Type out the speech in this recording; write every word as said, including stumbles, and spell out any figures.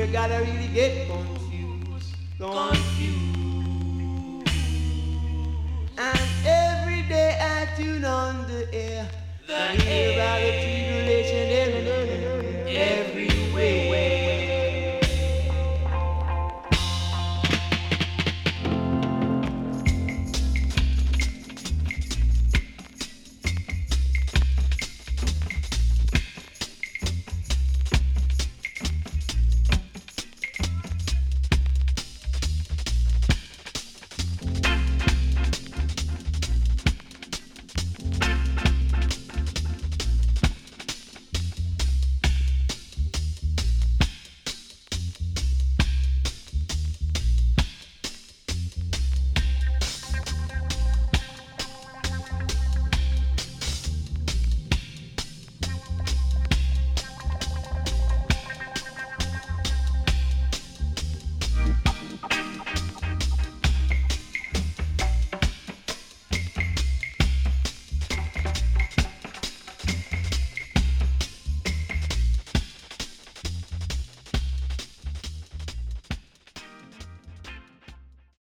you gotta really get confused, confused. And every day I tune on the air, the hear about the